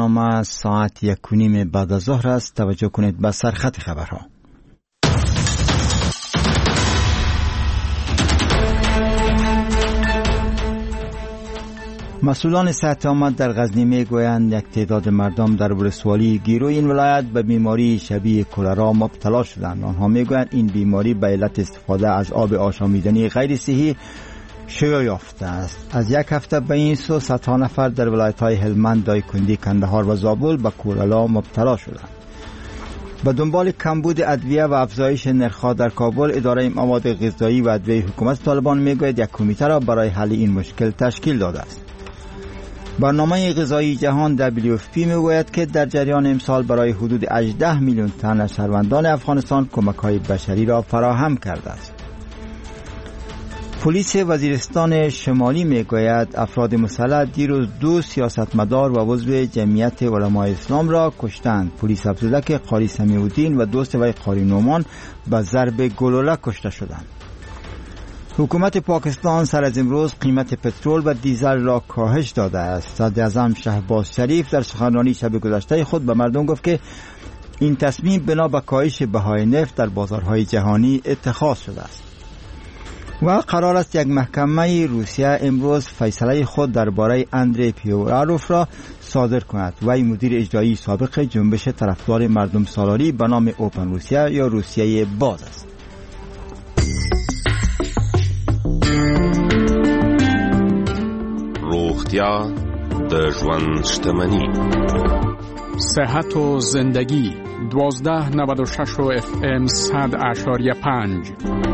برنامه ساعت 1:30 بعد از ظهر است. توجه کنید به سرخط خبرها. مسئولان صحت عامه در غزنی میگویند یک تعداد مردم در ولسوالی گیرو این ولایت به بیماری شبیه کلرا مبتلا شدند. آنها میگویند این بیماری به علت استفاده از آب آشامیدنی غیر صحی شیوع یافته است. از یک هفته به این سو صدها نفر در ولایت‌های هلمند، دایکنډي، کندهار و زابل به کلرا مبتلا شدند. به دنبال کمبود ادویه و افزایش نرخ‌ها در کابل، اداره مواد غذایی و ادویه حکومت طالبان میگوید یک کمیته را برای حل این مشکل تشکیل داده است. برنامه غذایی جهان WFP میگوید که در جریان امسال برای حدود 18 میلیون تن از شهروندان افغانستان کمک‌های بشری را فراهم کرده است. پلیس وزیرستان شمالی میگوید افراد مسلح دیروز 2 سیاستمدار و عضو جمعیت علمای اسلام را کشتند. پلیس افزوده که قاری سمیع‌الدین و دوست وی قاری نعمان به ضرب گلوله کشته شدند. حکومت پاکستان سر از امروز قیمت پترول و دیزل را کاهش داده است. صدر اعظم شهباز شریف در سخنرانی شب گذشته خود به مردم گفت که این تصمیم بنا به کاهش بهای نفت در بازارهای جهانی اتخاذ شده است. و قرار است یک محکمه روسیه امروز فیصله خود درباره اندری پیوراروف را صادر کند. وی مدیر اجرایی سابق جنبش طرفدار مردم سالاری به نام اوپن روسیه یا روسیه باز است. روغتیا د ژوند شتمني. صحت و زندگی 1296 FM 100.5.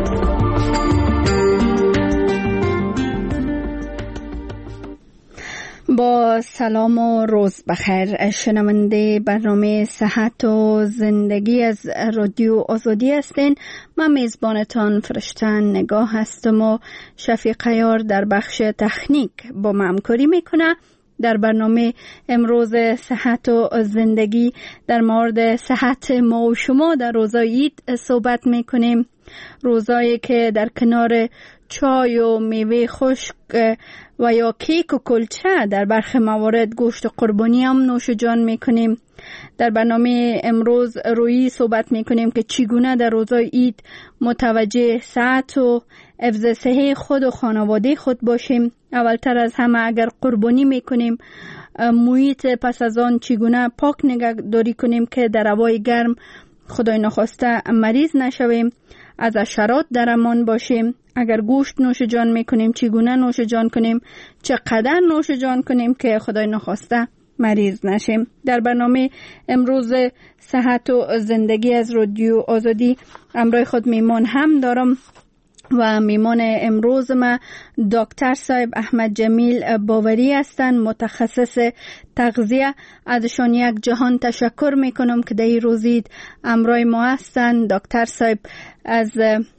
با سلام و روز بخیر شنونده برنامه صحت و زندگی از رادیو آزادی هستین. من میزبانتان فرشتن نگاه هستم و شفیق عیار در بخش تکنیک با من همکاری میکنه. در برنامه امروز صحت و زندگی در مورد صحت ما و شما در روزای عید صحبت میکنیم. روزایی که در کنار چای و میوه خشک و یا کیک و کلچه در برخی موارد گوشت قربانی هم نوش جان میکنیم. در برنامه امروز روی صحبت میکنیم که چگونه در روزای عید متوجه صحت و حفظ صحت خود و خانواده خود باشیم. اولتر از همه اگر قربانی میکنیم محیط پس از آن چگونه پاک نگهداری کنیم که در هوای گرم خدای نخواسته مریض نشویم، از حشرات در امان باشیم. اگر گوشت نوش جان میکنیم چگونه نوش جان کنیم، چقدر نوش جان کنیم که خدای نخواسته مریض نشیم. در برنامه امروز صحت و زندگی از رادیو آزادی همراه خود میمان هم دارم و میمان امروز ما دکتر صاحب احمد جمیل باوری هستند، متخصص تغذیه. ازشان یک جهان تشکر میکنم که در این روزید همراه ما هستند. دکتر صاحب از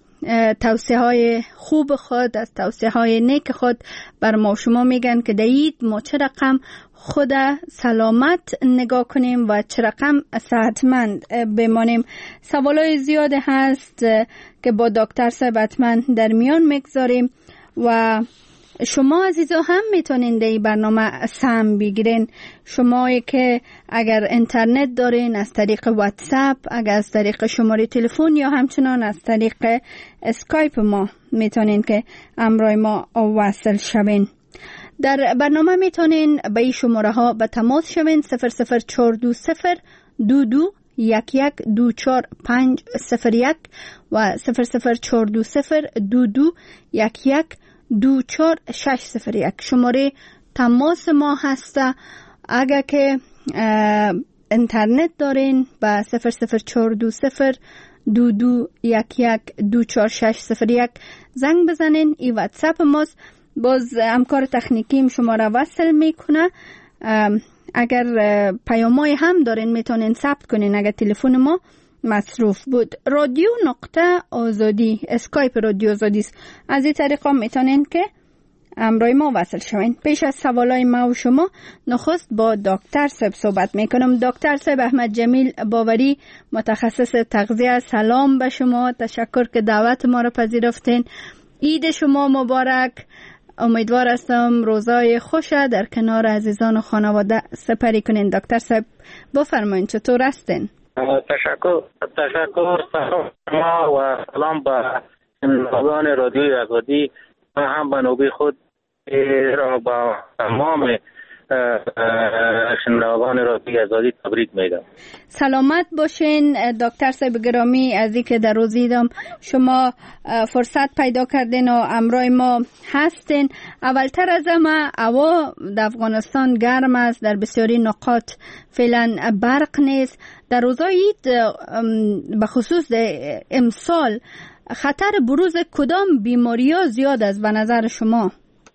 توصیه های خوب خود، از توصیه های نیک خود بر ما شما میگن که در عید ما چه رقم خود سلامت نگاه کنیم و چه رقم صحتمند بمانیم. سوالای زیاد هست که با دکتر صاحب حتما در میان میگذاریم و شما عزیزا هم میتونین در این برنامه سهم بگیرین. شمایی که اگر اینترنت دارین از طریق واتساپ، اگر از طریق شماره تلفن یا همچنان از طریق اسکایپ ما میتونین که همراه ما وصل شوین. در برنامه میتونین به این شماره ها به تماس شوین 00420 22 1124501 و 00420 22 1124601 شماره تماس ما هسته. اگر که اینترنت دارین با 00420 22 1124601 زنگ بزنین. این واتساپ ماست. باز همکار تکنیکیم شما را وصل میکنه. اگر پیامای هم دارین میتونین ثبت کنین اگر تلفن ما مصروف بود. رادیو نقطه آزادی اسکایپ رادیو آزادی است. از این طریقا میتونین که همراه ما وصل شوین. پیش از سوالای ما و شما نخست با دکتر صاحب صحبت میکنم. دکتر صاحب احمد جمیل باوری، متخصص تغذیه، سلام به شما. تشکر که دعوت ما را پذیرفتین. عید شما مبارک امیدوار هستم روزای خوش در کنار عزیزان و خانواده سپری کنین. دکتر صاحب بفرمایید چطور هستین؟ تشکر سلام و سلام به شنوندگان رادیوی آزادی و هم به نوبه خود را با تمام شنوندگان رادیوی آزادی تبریک میگم. سلامت باشین دکتر صاحب گرامی. از اینکه در روز دیدم شما فرصت پیدا کردین و همراه ما هستین. اولتر از همه هوا در افغانستان گرم است، در بسیاری نقاط فعلا برق نیست. در روزهای عید به خصوص امسال خطر بروز کدام بیماری‌ها زیاد است به نظر شما؟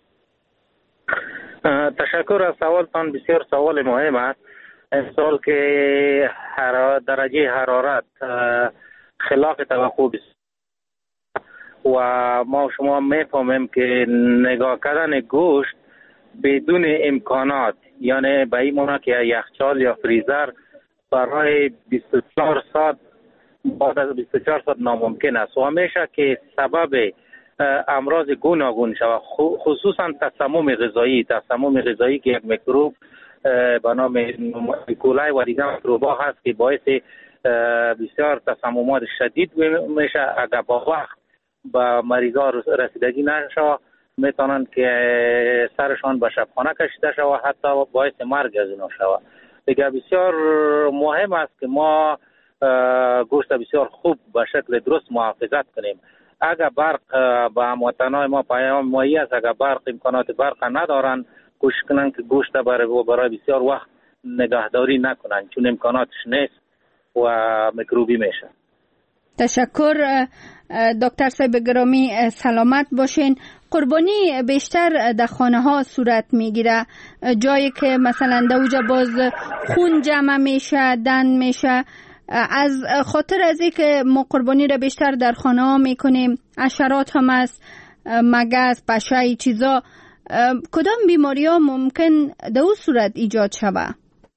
تشکر از سوالتان، بسیار سوال مهم است. امسال که درجه حرارت خلاف توقع و ما شما میفهمیم که نگاه کردن گوشت بدون امکانات، یعنی به این معنی که یخچال یا فریزر برای 24 ساعت بعد از 24 ساعت ناممکن است و همیشه که سبب امراض گوناگون شود، خصوصا تسمم غذایی که یک میکروب به نام ایکولای و دیگر میکروب‌ها هست که باعث بسیار تسممات شدید میشه. اگر با وقت به مریضا رسیدگی نشه میتونن که سرشان به شبخانه کشیده شود و حتی باعث مرگ از اینا شود. دیگه بسیار مهم است که ما گوشت بسیار خوب به شکل درست محافظت کنیم. اگر برق به هموطنان ما پیام مایی است، اگر برق امکانات برق ندارن کوشش کنن که گوشت برای بسیار وقت نگهداری نکنن، چون امکاناتش نیست و میکروبی میشه. تشکر دکتر صاحب گرامی، سلامت باشین. قربانی بیشتر در خانه ها صورت میگیره، جایی که مثلا دوجا باز خون جمع میشه، دن میشه. از خاطر از این که ما قربانی را بیشتر در خانه ها میکنیم، حشرات هم است، مگس، پشه، چیزا، کدام بیماری ها ممکن در اون صورت ایجاد شود؟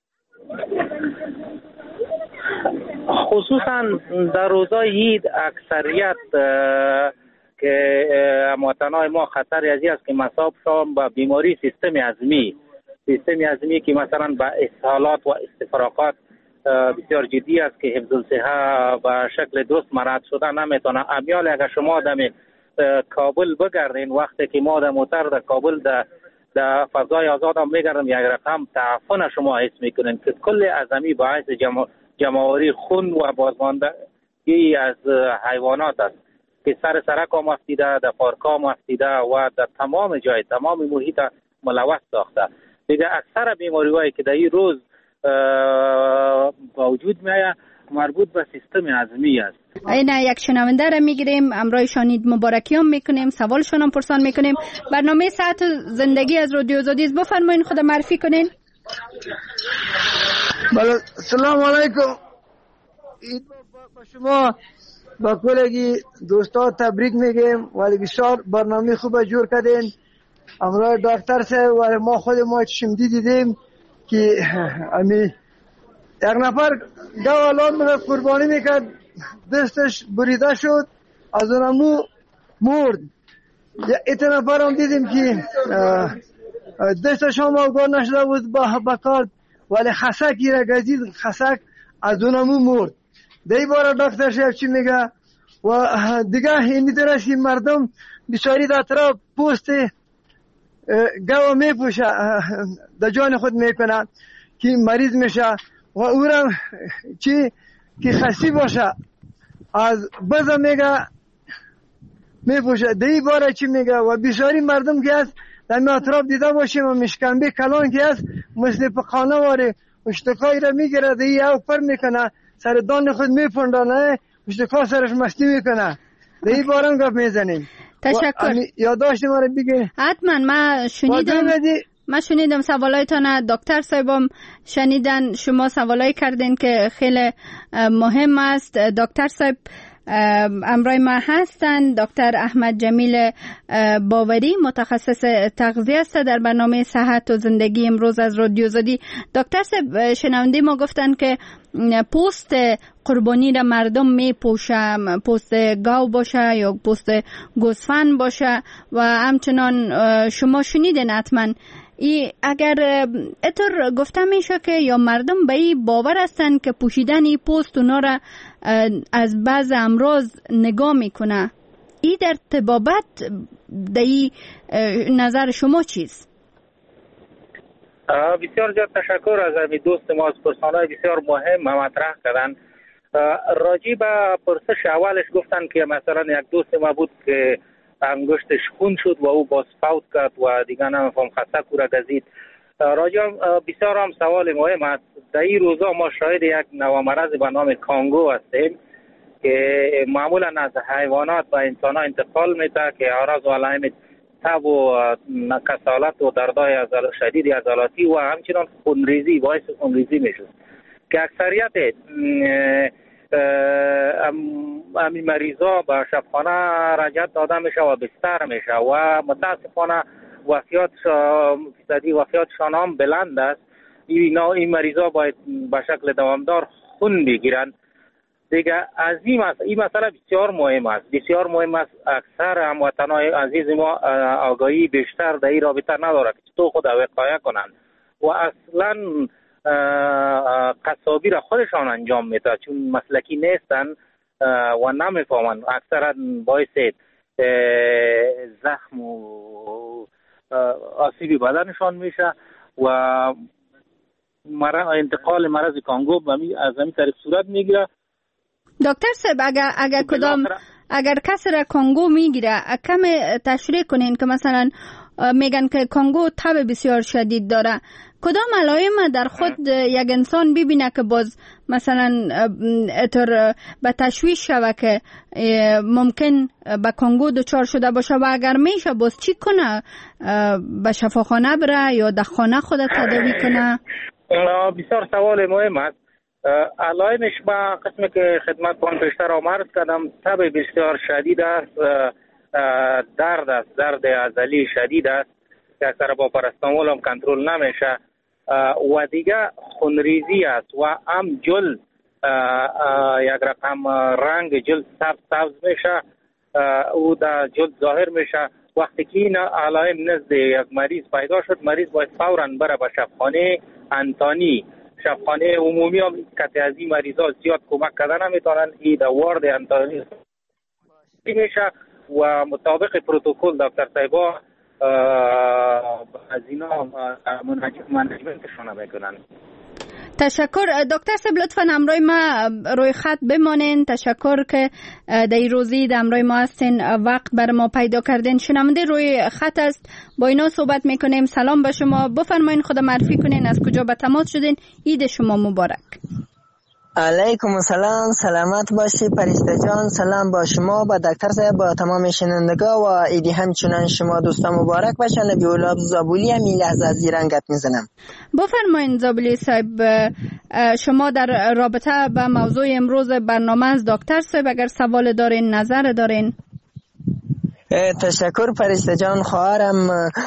خصوصا در روزای عید اکثریت که هموطنان ما خطر ازی است که مصاب شوند به بیماری سیستم هضمی که مثلا به اسهالات و استفراغات بسیار جدی است که حفظ الصحه به شکل درست مرد شده نمیتونه. امیال اگر شما در کابل بگردین، وقتی که ما در موتر در کابل در فضای آزاد هم میگردیم، یک رقم تعفن شما حس میکنین که کل عظمی باعث جمعوری خون و بازماندگی از حیوانات است که سرک هم افتیده، در پارک هم افتیده و در تمام جای تمام محیط ملوث ساخته. دیگه اکثر بیماری هایی که در این روز با وجود میاد مربوط به سیستم هضمی است. اینا یک شنونده را میگیریم، امرای شانید مبارکی هم میکنیم، سوالشان هم پرسان میکنیم. برنامه صحت زندگی از رادیو آزادی است، بفرمایید خود معرفی کنین. بله، سلام علیکم. عید با شما با کلگی دوستا تبریک میگیم ولی بسیار برنامه خوب جور کردین. امرای دکتر صاحب و ما خود ما چشمدی دیدیم که امی یک نفر گوالان میگه قربانی میکرد، دستش بریده شد، از اونمو مرد. ایت نفر هم دیدیم که دستش هم آگاه نشده بود با کار، ولی خسکی را گزید، خسک از اونمو مرد. دی بار دکتر صاحب چی میگه؟ و دیگه این درست که مردم بیچاری در طرف پوست گوا میپوشه، در جان خود میکنه که مریض میشه و او را چی که خسی باشه از بزا میگه میپوشه. دی باره چی میگه؟ و بیچاری مردم که هست در می اطراف دیده باشیم و مشکنبه کلان که هست مثل پخانه واره اشتکایی را میگیره، دی او پر میکنه، سر دان خود میپندانه، اشتکا سرش مستی میکنه. دی بارم گفت میزنیم. تشکر. یادداشت ما رو بگه. حتما من شنیدم سوالایتان، دکتر صاحبم شنیدن، شما سوالای کردین که خیلی مهم است. دکتر صاحب امروی ما هستند دکتر احمد جمیل باوری، متخصص تغذیه است در برنامه صحت و زندگی امروز از رادیو آزادی. دکتر صاحب، شنونده ما گفتن که پوست قربانی را مردم می پوشه، پوست گاو باشه یا پوست گوسفند باشه و همچنان شما شنیدین حتما اگر اینطور گفته میشه که یا مردم به این باور هستن که پوشیدن این پوست اونا را از بعض امراض نگاه میکنه، این در طبابت در این نظر شما چیست؟ بسیار زیاد تشکر از همین دوست ما، از پرسانهای بسیار مهم مطرح کردن. راجع به پرسش اولش گفتن که مثلا یک دوست ما بود که انگشتش خون شد و او باز فوت کرد و دیگه نمیفهم خسته کورا گزید. راجع بسیار هم سوال مهم است. در این روزا ما شاهد یک نوع مرض به نام کانگو هستیم که معمولا از حیوانات و انسان ها انتقال میده که اعراض و علائم تب و کسالت و دردهای شدید عضلاتی و همچنان خونریزی باعث خونریزی میشه که اکثریت همین مریضا به شفاخانه رجعت داده میشه و بستر میشه و متاسفانه وفیاتشان هم بلند است. این مریضا باید به شکل دوامدار خون بگیرن دیگه. از این مسئله بسیار مهم است، بسیار مهم است. اکثر هموطنان عزیز ما آگاهی بیشتر در این رابطه نداره که چطور خود وقایه کنن و اصلا قصابی را خودشان انجام میده چون مسلکی نیستن و نمیفهمن. اکثرا باعث زخم و آسیبی بدنشان میشه و انتقال مرض کانگو از همین طریق صورت میگیره. دکتر صاحب، اگر کسی را کانگو میگیره کم تشریح کنین که مثلا میگن که کانگو تب بسیار شدید داره، کدام علائم در خود یک انسان ببینه که باز مثلا اتر به تشویش شوه که ممکن به کانگو دچار شده باشه و اگر میشه باز چی کنه؟ به شفاخانه بره یا در خانه خود تداوی کنه؟ بسیار سوال مهم است. علائمش با قسمی که خدمت کنم پیشتر آمرز کردم، تب بسیار شدید است، درد عضلی شدید است که اکثر با پاراسیتامول هم کنترل نمیشه و دیگه خونریزی است و هم جلد یک رقم رنگ جلد سبز میشه، او در جلد ظاهر میشه. وقتی که این علائم نزد یک مریض پیدا شد، مریض باید فوراً بره به شفاخانه انتانی. شفاخانه عمومی هم کسی از این مریضا زیاد کمک کردن نمیتونن، این در وارد انتانی میشه و مطابق پروتکل دکتر صاحبا از اینا منیجمنتشون میکنن. تشکر دکتر صاحب، لطفا همراه ما روی خط بمانین. تشکر که در روزی در همراه ما هستین، وقت بر ما پیدا کردین. شنونده روی خط است، با اینا صحبت میکنیم. سلام به شما، بفرمایین خود معرفی کنین، از کجا به تماس شدین؟ عید شما مبارک. علیکم السلام، سلامت باشی پریسته جان. سلام با شما، با دکتر صاحب، با تمام شنوندگان و ایدی همچنان شما دوستان مبارک باشن. نبی اولاد زابولی هم این لحظه از زیرنگت میزنم. بفرمایین زابولی صاحب، شما در رابطه با موضوع امروز برنامه از دکتر صاحب اگر سوال دارین، نظر دارین. تشکر پریسته جان خواهرم.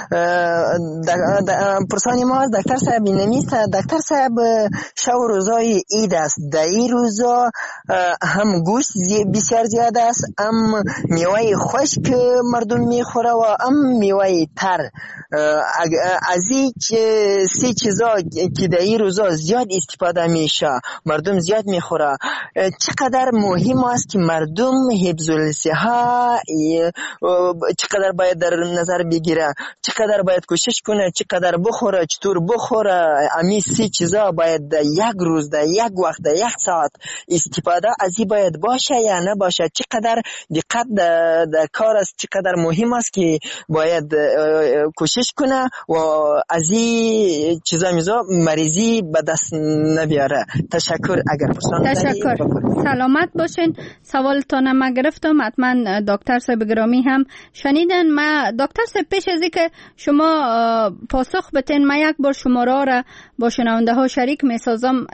پرسانی ما از دکتر صاحب نمیست. دکتر صاحب شب روزای عید است، در این روزا هم گوشت بسیار زیاد است، هم میوه خشک مردم میخوره و هم میوه تر. از این سه چیزا که در این روزا زیاد استفاده میشه، مردم زیاد میخوره، چقدر مهم است که مردم حفظ الصحه چقدر باید در نظر بگیره، چقدر باید کوشش کنه، چقدر بخوره، چطور بخوره. امی سه چیزا باید در یک روز، در یک وقت، در یک ساعت استفاده از این باید باشه یا نباشه. چقدر دقت در کار است، چقدر مهم است که باید کوشش کنه و از این چیزا مریضی به دست نبیاره. تشکر. اگر تشکر. سلامت باشین. سوالتان ما گرفتم، حتما دکتر صاحب گرامی هم هم شنیدن. ما دکتر صاحب پیش از اینکه شما پاسخ بتین ما یک بار شماره را با شنونده ها شریک می سازم.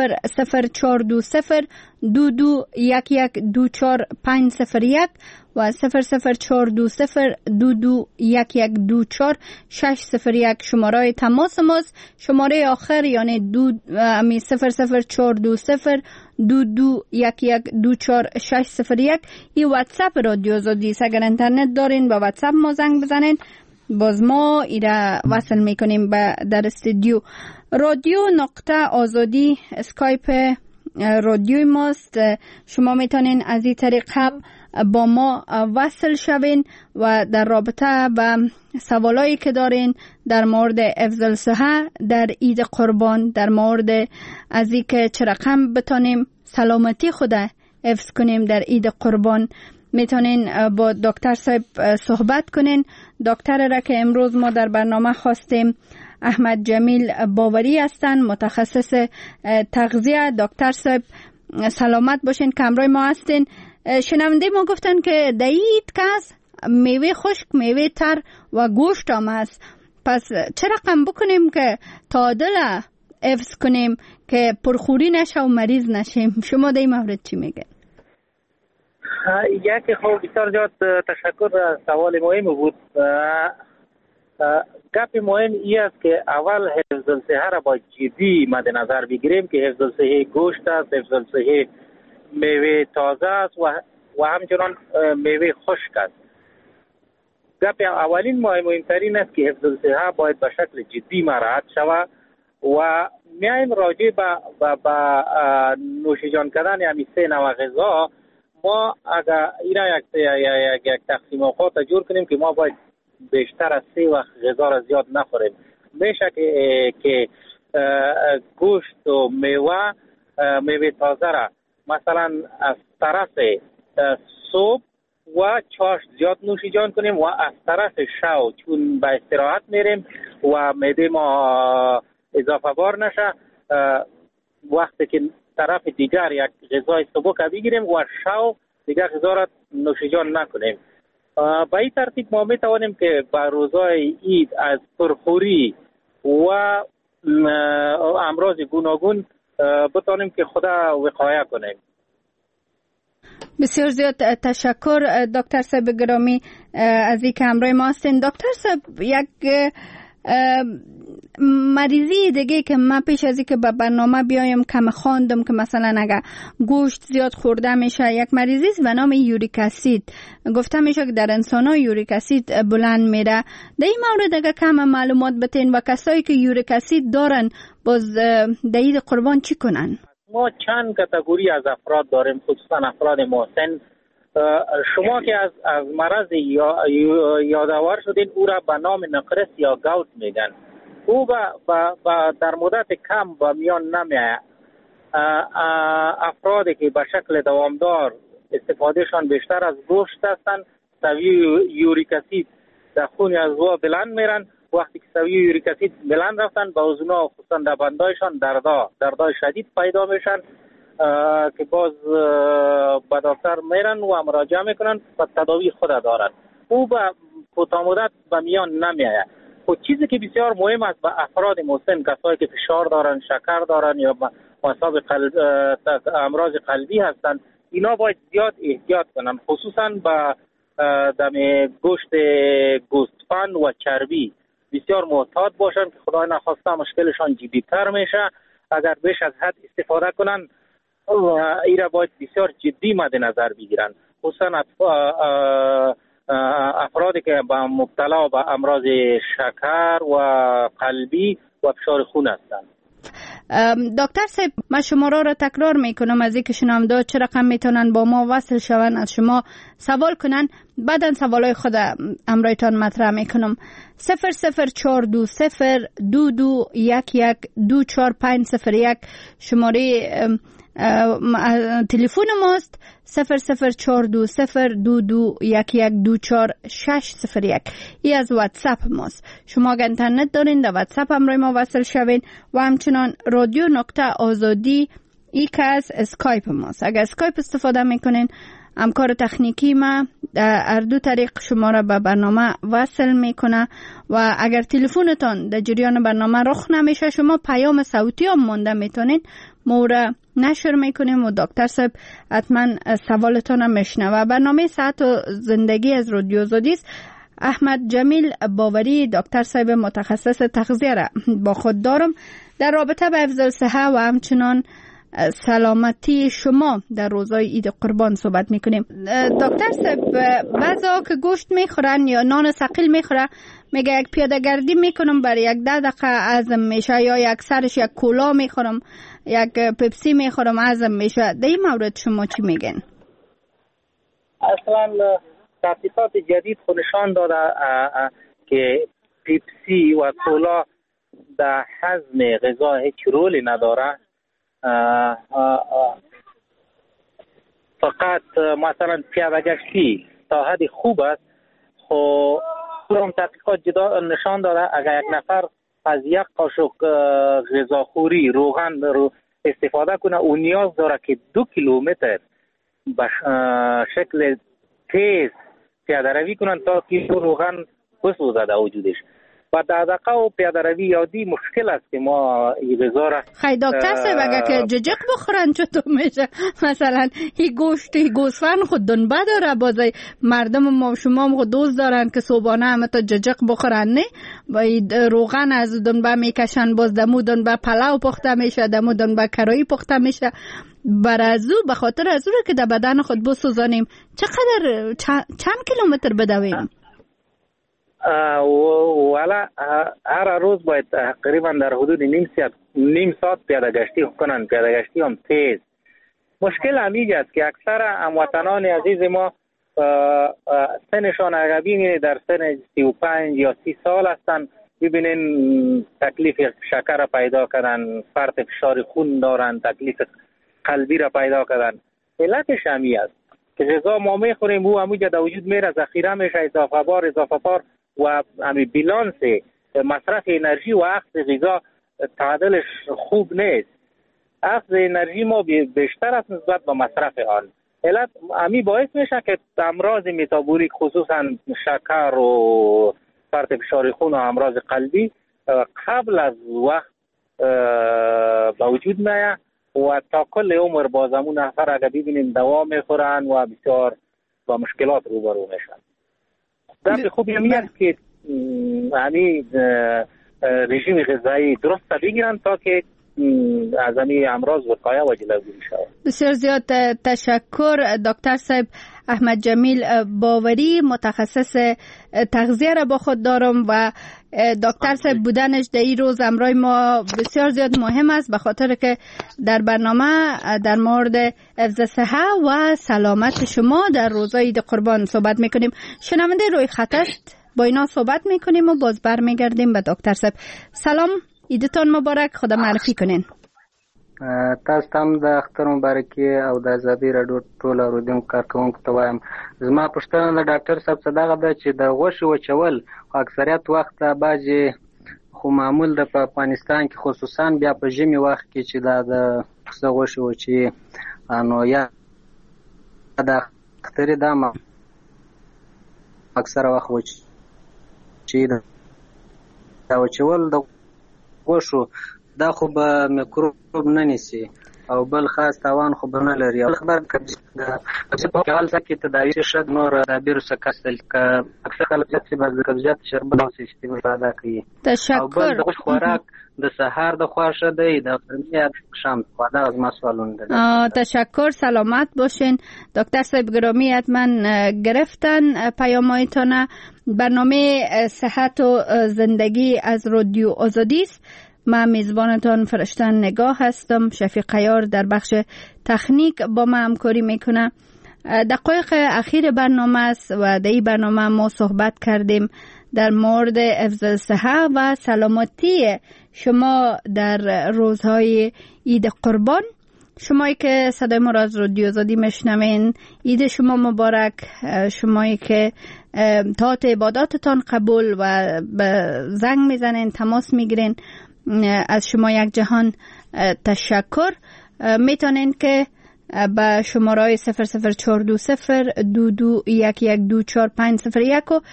00420 221124 و 00420 221124 شماره تماس ماست. شماره آخر یعنی 00420 221124 این واتساپ رادیو آزادی است. اگر اینترنت دارین با واتساپ ما زنگ بزنین، باز ما ایره وصل میکنیم در استودیو. رادیو نقطه آزادی اسکایپ رادیوی ماست. شما میتونین از این طریق هم با ما وصل شوین و در رابطه با سوالایی که دارین در مورد حفظ الصحه در عید قربان، در مورد از اینکه چه رقم بتونیم سلامتی خود حفظ کنیم در عید قربان، میتونین با دکتر صاحب صحبت کنین. دکتر را که امروز ما در برنامه خواستیم احمد جمیل باوری هستن، متخصص تغذیه. دکتر صاحب سلامت باشین که همراه ما هستین. شنونده ما گفتن که در عید کس میوه خشک، میوه تر و گوشت هم هست. پس چه رقم بکنیم که تعادل حفظ کنیم که پرخوری نشه و مریض نشیم؟ شما در این مورد چی میگن؟ یک خب بسیار زیاد تشکر، سوال مهم بود. گپ مهم ای است که اول حفظ الصحه را با جدی مد نظر بگیریم که حفظ الصحه گوشت است، حفظ الصحه میوه تازه است و همچنان میوه خشک است. گپ اولین مهمترین است که حفظ الصحه باید به شکل جدی مراعات شود و میایم راجع به نوشیجان کردن همین سه نوع غذا. ما اگر اینا یک تقسیم اوقات جور کنیم که ما باید بیشتر از 3 وقت غذا را زیاد نخوریم. میشه که گوشت و میوه تازه را مثلا از طرف صبح و چاشت زیاد نوشیجان کنیم و از طرف شو چون به استراحت میریم و معده ما اضافه بار نشه، وقتی که طرف دیگر یک غذای سبک بگیریم و شو دیگر غذا را نوشیجان نکنیم. به این ترتیب ما میتوانیم که به روزهای عید از پرخوری و امراض گوناگون بتانیم که خدا وقایه کنیم. بسیار زیاد تشکر دکتر صاحب گرامی از اینکه همراه ما هستین. دکتر صاحب یک مریضی دیگه که من پیش از اینکه به برنامه بیایم کم خواندم که مثلا اگر گوشت زیاد خورده میشه، یک مریضی است به نام یوریک اسید. گفته میشه که در انسان‌ها یوریک اسید بلند میره. در این مورد اگر کم معلومات بتین و کسایی که یوریک اسید دارن باز در عید قربان چی کنن؟ ما چند کاتگوری از افراد داریم، خصوصا افراد مسن. شما که از مرض یادآور شدین او را به نام نقرس یا گاوت میگن. او در مدت کم به میان نمیاد. افرادی که به شکل دوامدار استفادهشان بیشتر از گوشت هستند، سویه یوریک اسید در خون عضو بلند میرن. وقتی که سویه یوریک اسید بلند رفتن به عضونا خصوصا در بندایشان دردای شدید پیدا میشن که باز به دکتر میرن و مراجعه میکنن و تداوی خود دارن. او به کوتاه مدت به میان نمیاد. خود چیزی که بسیار مهم است به افراد مسن، کسایی که فشار دارن، شکر دارن یا مصاب امراض قلبی هستن، اینا باید زیاد احتیاط کنن، خصوصا به دم گوشت گوسفند و چربی بسیار محتاط باشن که خدای نخواسته مشکلشان جدی‌تر میشه. اگر بیش از حد استفاده کنن ایرا باید بسیار جدی مد نظر بگیرن، خصوصا افرادی که با مبتلا به امراض شکر و قلبی و فشار خون هستند. دکتر صاحب من شماره را تکرار میکنم از اینکه شنونده چه رقم میتونن با ما وصل شون، از شما سوال کنن، بعدا سوالای خود امرایتان مطرح میکنم. 00420 2211240501 شماره تلفن ماست. 004202211240601 ای از واتساپ ماست. شما اگر اینترنت دارین در واتساپ همراه ما وصل شوین و همچنان رادیو نقطه آزادی ای که از اسکایپ ماست. اگر اسکایپ استفاده میکنین همکار تکنیکی ما در دو طریق شما را به برنامه وصل میکنه و اگر تلفنتان در جریان برنامه رخ نمیشه شما پیام صوتی هم مونده میتونین ما را نشر میکنیم و دکتر صاحب حتما سوالتان هم میشنوه. برنامه صحت و زندگی از رادیو آزادی است. احمد جمیل باوری دکتر صاحب متخصص تغذیه را با خود دارم. در رابطه با افضل صحه و همچنان سلامتی شما در روزهای عید قربان صحبت میکنیم. دکتر صاحب بعضا که گوشت میخورن یا نان ثقیل میخوره میگه یک پیاده گردی میکنم برای 10 دقیقه هضم میشه یا یک سرش یک کولا میخورم یک پپسی میخورم هضم میشه. در این مورد شما چی میگن؟ اصلا تحقیقات جدید خود نشان داده که پپسی و کولا در هضم غذا هیچ رولی نداره. فقط مثلا پیاده گشتی تا حد خوب است. خب اون تحقیقات نشان داده اگر یک نفر از یک قاشق غذاخوری روغن رو استفاده کنه اون نیاز داره که 2 کیلومتر به شکل تیز پیاده روی کنن تا که روغن بسوزه در وجودش. و در دقیقه و پیاده روی یادی مشکل است که ما این غذا را خیلی دکتر صاحب اگر که ججق بخورن چطور میشه؟ مثلا این گوشت گوسفند خود دنبه داره بازای مردم ما شما هم خود دوست دارن که صبحانه همه تا ججق بخورن نه و روغن از دنبه میکشن باز دمو دنبه پلاو پخته میشه دمو دنبه کرایی پخته میشه برازو به خاطر از اون که در بدن خود بسوزانیم چقدر چند کیلومتر بدویم؟ والا هر روز باید تقریبا در حدود نیم ساعت پیاده گشتی کنن. پیاده گشتی هم تیز. مشکل همیج است که اکثر هموطنان عزیز ما سنشان اگر ببینید در سن 35 یا 30 سال هستن ببینین تکلیف شکر را پیدا کردن، فرط فشار خون دارن، تکلیف قلبی را پیدا کردن. علتش همی است که غذا ما میخوریم او همونجا در وجود میره ذخیره میشه اضافه بار و همین بیلانس مصرف انرژی و اخذ غذا تعادلش خوب نیست. اخذ انرژی ما بیشتر است نسبت به مصرف آن. علت همی باعث میشه که امراض متابولیک خصوصا شکر و فرط فشار خون و امراض قلبی قبل از وقت به وجود میاد و تا کل عمر بازمون نفر اگر ببینیم دوا میخورن و بسیار با مشکلات روبرو میشن. در خوبی همی است که همین رژیم غذایی درست بگیرن تا که از همین امراض وقایه و جلوگیری شود. بسیار زیاد تشکر دکتر صاحب. احمد جمیل باوری متخصص تغذیه را با خود دارم و دکتر صاحب بودنش در این روز امرای ما بسیار زیاد مهم است به خاطر که در برنامه در مورد حفظ صحه و سلامت شما در روزهای عید قربان صحبت میکنیم. شنونده روی خط است با اینا صحبت میکنیم و باز برمیگردیم به دکتر صاحب. سلام، عیدتان مبارک. خدا معرفي کنین. تاسو ته د اختر مبارکي او د ازادي راډیو ټول اورېدونکو کارکوونکو ته وایم. زما پوښتنه د ډاکټر صاحب څخه دغه ده چې د غوښې وچول خو اکثریت وخت بعضې خو معمول د په افغانستان کې خصوصا بیا په ژمي وخت کې چې دا د پسه غوښې وچوي نو یا د اخترې دا اکثره وخت وچوي دا وچول د غوښو دا خو به میکروب نه نیسي او بل خاص تاوان خو به نه لري. او خبر په حال کې تداوی شد نور د بیروس کسل که اکثر خلک چې د قبضیت شربت او استفاده کوي. او بل د غوښ خوراک د سحر د خواشه دی د غرمه شام خواده از ما سوالون ده. تشکر، سلامت باشین. دکتر صاحب گرامی حتما گرفتن پیام‌هایتان. برنامه صحت و زندگی از رادیو آزادی است. من میزبانتان فرشتن نگاه هستم. شفیق عیار در بخش تکنیک با ما همکاری میکنه. دقایق اخیر برنامه است و در این برنامه ما صحبت کردیم در مورد حفظ صحه و سلامتی شما در روزهای عید قربان. شمایی که صدای ما را از رادیو آزادی میشنوین عید شما مبارک. شمایی که طاعت عباداتتان قبول و به زنگ میزنین تماس میگیرین از شما یک جهان تشکر. میتونین که به شماره 00420 221124 و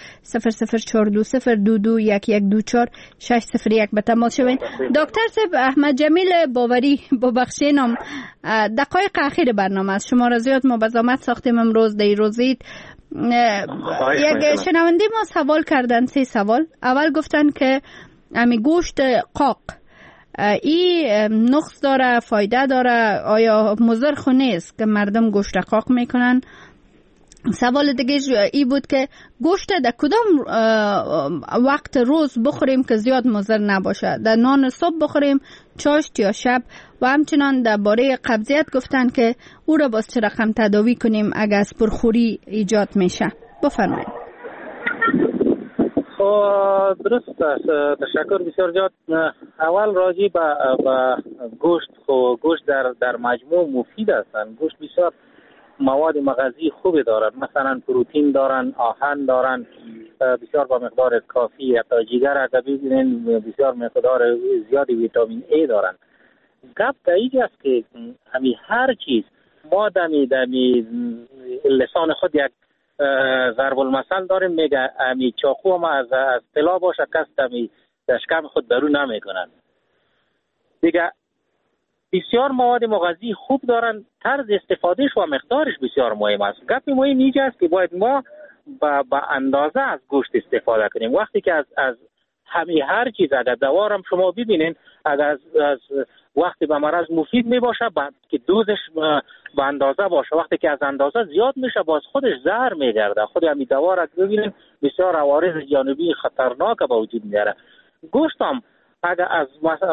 00420 به تماس شوین. دکتر صاحب احمد جمیل باوری، ببخشینم دقایق اخیر برنامه است، شما را زیاد ما به زحمت ساختیم امروز در روزید. یک شنونده ما سوال کردن، 3 سوال. اول گفتن که امی گوشت قاق ای نقص داره، فایده داره، آیا مضر خو نیست که مردم گوشت قاق میکنن؟ سوال دیگه ای بود که گوشت در کدام وقت روز بخوریم که زیاد مضر نباشه؟ در نان صبح بخوریم، چاشت یا شب؟ و همچنان درباره قبضیت گفتن که او را باز چه رقم تداوی کنیم اگر از پرخوری ایجاد میشه؟ بفرمایید. درست است، تشکر بسیار زیاد. اول راجع به گوشت در مجموع مفید هستند. گوشت بسیار مواد مغذی خوبی دارند، مثلا پروتئین دارند، آهن دارند، بسیار با مقدار کافی. حتی جگر اگر ببینید بسیار مقدار زیادی ویتامین ای دارند. گپ در اینجا است که همین هر چیز ما دمی لسان خود یک ضرب المثل داریم، میگه امی چاقو ما از طلا باشه کس دمی دشکم خود درو نمیکنن. دیگه بسیار مواد مغذی خوب دارن، طرز استفادهش و مقدارش بسیار مهم است. گپ مهم اینجا است که باید ما با اندازه از گوشت استفاده کنیم. وقتی که از همین هر چیز، اگر دوارم شما ببینین، اگر از وقتی به مرض مفید می باشه که دوزش به اندازه باشه، وقتی که از اندازه زیاد میشه باز خودش زهر میگرده. خود همین دوار اگر ببینین بسیار عوارض جانبی خطرناک به وجود میاره. گوشت هم اگر از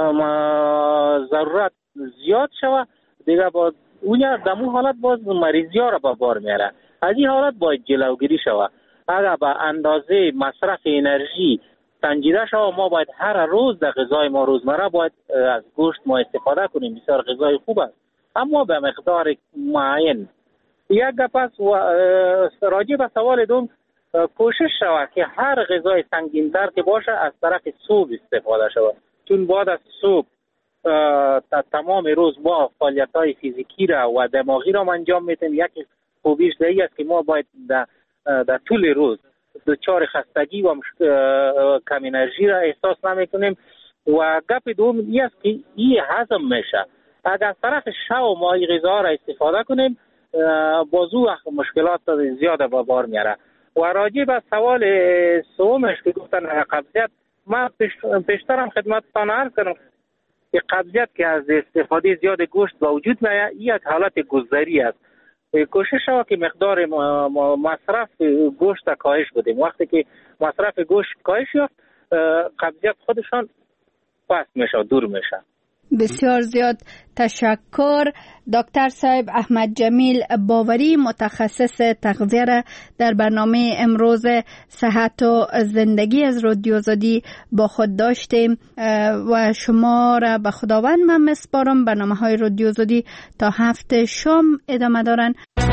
ضرورت زیاد شوه دیگه باز اون در اون حالت باز مریضی ها را به بار میاره. از این حالت باید جلوگیری شوه. اگر به اندازه مصرف انرژی سنجیده شوه، ما باید هر روز در غذای ما روزمره باید از گوشت ما استفاده کنیم. بسیار غذای خوب است اما به مقدار معین. یک گپ است راجع به سوال دوم، کوشش شود که هر غذای سنگین‌تر که باشه از طرف صبح استفاده شود، چون بعد از صبح تمام روز ما فعالیت‌های فیزیکی را و دماغی را انجام میدیم. یک خوبیش دیگه است که ما باید در طول روز دچار خستگی و کم انرژی را احساس نمی‌کنیم. و گپ دوم این است که این هضم میشه. اگر از طرف شب ما این غذا را استفاده کنیم بازو مشکلات زیاده به بار میاره. و راجع به سوال سومش که گفتن قبضیت، من پیشترم خدمتتان عرض کردم که قبضیت که از استفاده زیاد گوشت با وجود میاد یک حالت گذری است. کوشش شود که مقدار مصرف گوشت کاهش بدیم. وقتی که مصرف گوشت کاهش یافت قبضیت خودشان پس میشه، دور میشه. بسیار زیاد تشکر. دکتر صاحب احمد جمیل باوری، متخصص تغذیه را در برنامه امروز صحت و زندگی از رادیو آزادی با خود داشتیم و شما را به خداوند من میسپارم. برنامه‌های رادیو آزادی تا هفته شام ادامه دارند.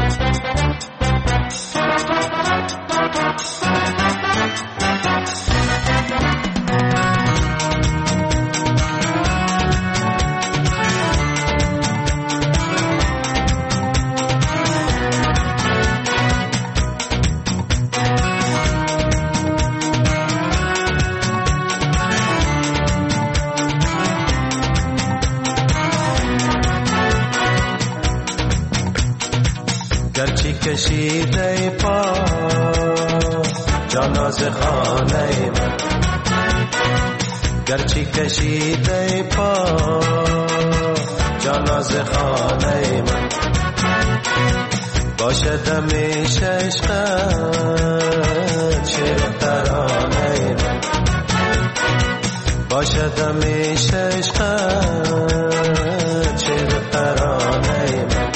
کشیده پا جاناز خانه من، گرچه کشیده پا جاناز خانه من، باشد همیشه عشقت شعر ترانه من، باشد همیشه عشقت شعر ترانه من.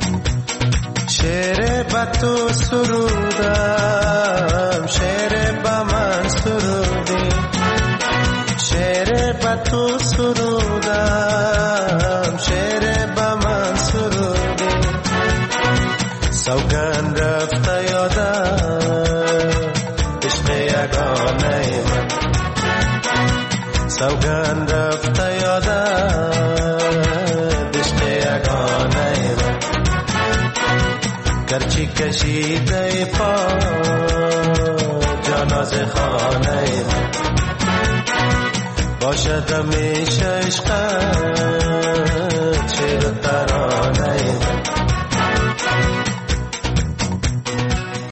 تو سرودم شعر تو سرودم شعر به من سرودی سوگند رفته یادم عشق یگانه من سوگند رفته یادم عشق یگانه من گرچه کشیده پا جاناز خانه من باشد همیشه عشقت شعر و ترانه من